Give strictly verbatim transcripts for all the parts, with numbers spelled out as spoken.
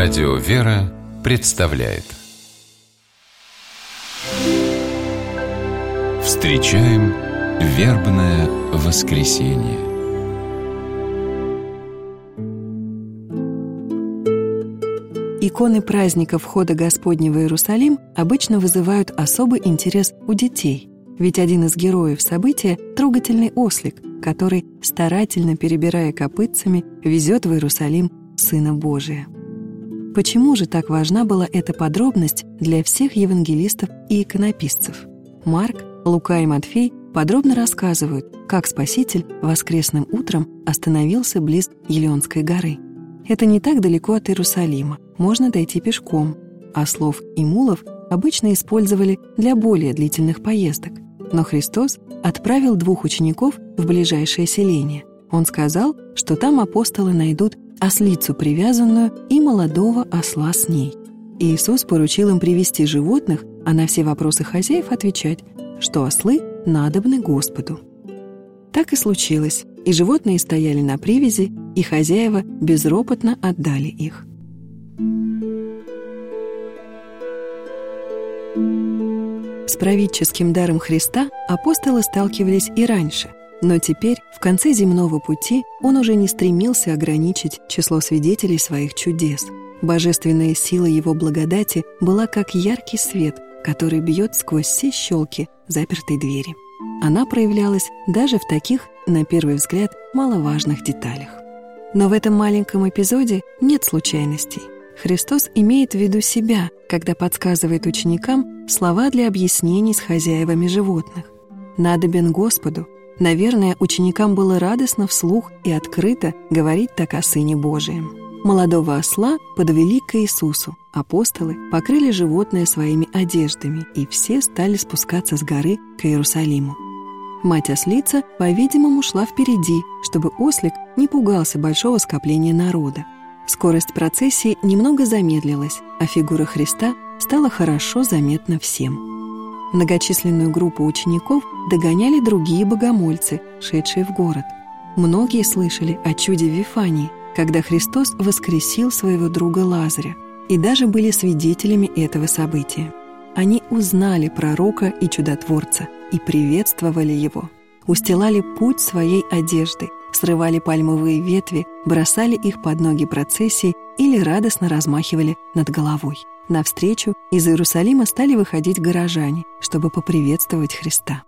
Радио «Вера» представляет. Встречаем вербное воскресенье. Иконы праздника Входа Господня в Иерусалим обычно вызывают особый интерес у детей, ведь один из героев события – трогательный ослик, который, старательно перебирая копытцами, везет в Иерусалим Сына Божия. Почему же так важна была эта подробность для всех евангелистов и иконописцев? Марк, Лука и Матфей подробно рассказывают, как Спаситель воскресным утром остановился близ Елеонской горы. Это не так далеко от Иерусалима, можно дойти пешком. Ослов и мулов обычно использовали для более длительных поездок. Но Христос отправил двух учеников в ближайшее селение. Он сказал, что там апостолы найдут ослицу привязанную и молодого осла с ней. Иисус поручил им привести животных, а на все вопросы хозяев отвечать, что ослы надобны Господу. Так и случилось, и животные стояли на привязи, и хозяева безропотно отдали их. С праведческим даром Христа апостолы сталкивались и раньше, но теперь, в конце земного пути, он уже не стремился ограничить число свидетелей своих чудес. Божественная сила его благодати была как яркий свет, который бьет сквозь все щелки запертой двери. Она проявлялась даже в таких, на первый взгляд, маловажных деталях. Но в этом маленьком эпизоде нет случайностей. Христос имеет в виду себя, когда подсказывает ученикам слова для объяснений с хозяевами животных. «Надобен Господу». Наверное, ученикам было радостно вслух и открыто говорить так о Сыне Божием. Молодого осла подвели к Иисусу. Апостолы покрыли животное своими одеждами, и все стали спускаться с горы к Иерусалиму. Мать-ослица, по-видимому, шла впереди, чтобы ослик не пугался большого скопления народа. Скорость процессии немного замедлилась, а фигура Христа стала хорошо заметна всем. Многочисленную группу учеников догоняли другие богомольцы, шедшие в город. Многие слышали о чуде в Вифании, когда Христос воскресил своего друга Лазаря, и даже были свидетелями этого события. Они узнали пророка и чудотворца и приветствовали его, устилали путь своей одеждой, срывали пальмовые ветви, бросали их под ноги процессии или радостно размахивали над головой. Навстречу из Иерусалима стали выходить горожане, чтобы поприветствовать Христа.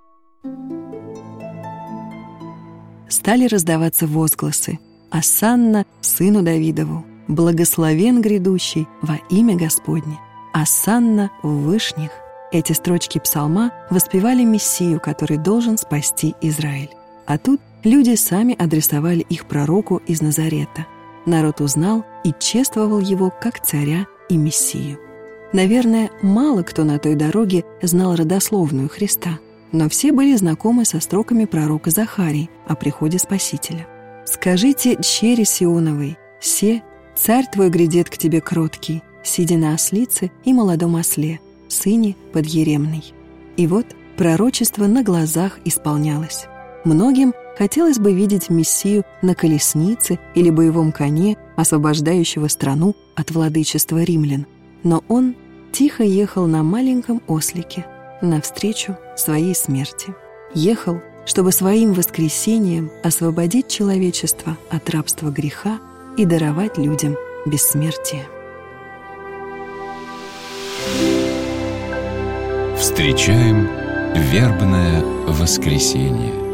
Стали раздаваться возгласы: «Осанна сыну Давидову! Благословен грядущий во имя Господне! Осанна в вышних!» Эти строчки псалма воспевали Мессию, который должен спасти Израиль. А тут люди сами адресовали их пророку из Назарета. Народ узнал и чествовал его как царя и Мессию. Наверное, мало кто на той дороге знал родословную Христа, но все были знакомы со строками пророка Захарии о приходе Спасителя. «Скажите чере Сионовой, се, царь твой грядет к тебе кроткий, сидя на ослице и молодом осле, сыне подъеремной». И вот пророчество на глазах исполнялось. Многим хотелось бы видеть Мессию на колеснице или боевом коне, освобождающего страну от владычества римлян. Но он тихо ехал на маленьком ослике навстречу своей смерти. Ехал, чтобы своим воскресением освободить человечество от рабства греха и даровать людям бессмертие. Встречаем вербное воскресенье.